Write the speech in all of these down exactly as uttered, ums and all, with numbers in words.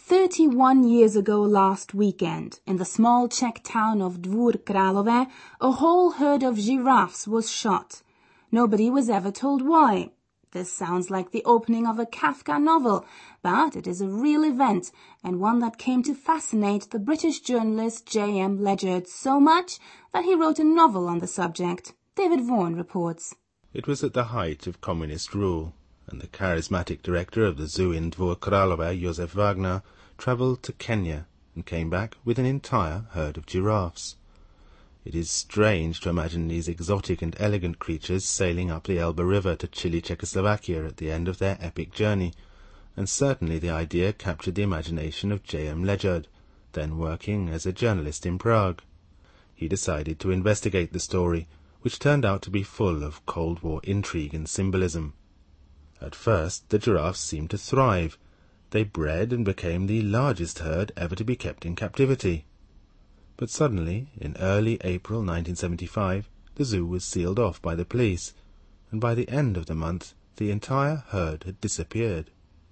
Thirty-one years ago last weekend, in the small Czech town of Dvůr Králové, a whole herd of giraffes was shot. Nobody was ever told why. This sounds like the opening of a Kafka novel, but it is a real event, and one that came to fascinate the British journalist J M Ledyard so much that he wrote a novel on the subject. David Vaughan reports. It was at the height of communist rule, and the charismatic director of the zoo in Dvůr Králové, Josef Wagner, travelled to Kenya and came back with an entire herd of giraffes. It is strange to imagine these exotic and elegant creatures sailing up the Elbe River to chilly Czechoslovakia at the end of their epic journey, and certainly the idea captured the imagination of J M Ledyard, then working as a journalist in Prague. He decided to investigate the story, which turned out to be full of Cold War intrigue and symbolism. At first the giraffes seemed to thrive. They bred and became the largest herd ever to be kept in captivity. But suddenly, in early April nineteen seventy-five, the zoo was sealed off by the police, and by the end of the month the entire herd had disappeared.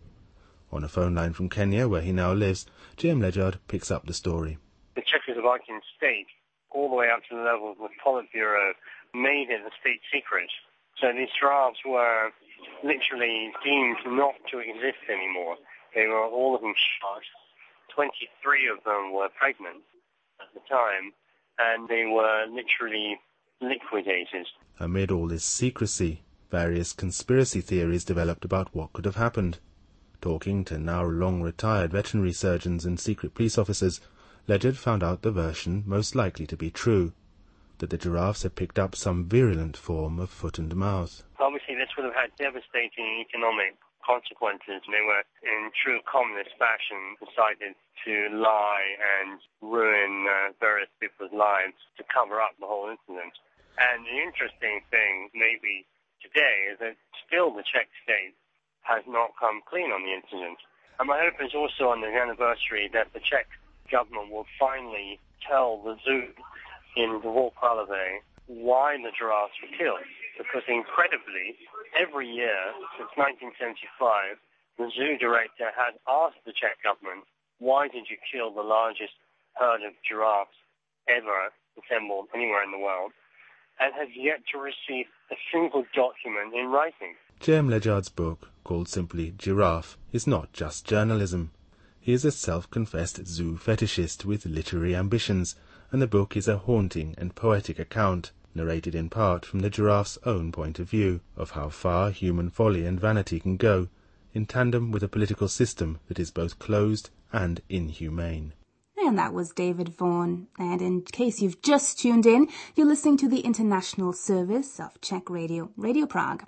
On a phone line from Kenya, where he now lives, J M Ledyard picks up the story. The Czechoslovakian state, all the way up to the level of the Politburo, made it a state secret. So these giraffes were literally deemed not to exist anymore. They were all of them shot. Twenty-three of them were pregnant at the time, and they were literally liquidated. Amid all this secrecy, various conspiracy theories developed about what could have happened. Talking to now long-retired veterinary surgeons and secret police officers, Ledyard found out the version most likely to be true, that the giraffes had picked up some virulent form of foot and mouth. Obviously, this would have had devastating economic consequences. They were, in true communist fashion, decided to lie and ruin uh, various people's lives to cover up the whole incident. And the interesting thing, maybe today, is that still the Czech state has not come clean on the incident. And my hope is also on the anniversary that the Czech government will finally tell the zoo in Dvůr Králové why the giraffes were killed. Because incredibly, every year since nineteen seventy-five, the zoo director had asked the Czech government, why did you kill the largest herd of giraffes ever assembled anywhere in the world, and has yet to receive a single document in writing. J M Ledyard's book, called simply Giraffe, is not just journalism. He is a self-confessed zoo fetishist with literary ambitions, and the book is a haunting and poetic account, narrated in part from the giraffe's own point of view, of how far human folly and vanity can go, in tandem with a political system that is both closed and inhumane. And that was David Vaughan. And in case you've just tuned in, you're listening to the international service of Czech Radio, Radio Prague.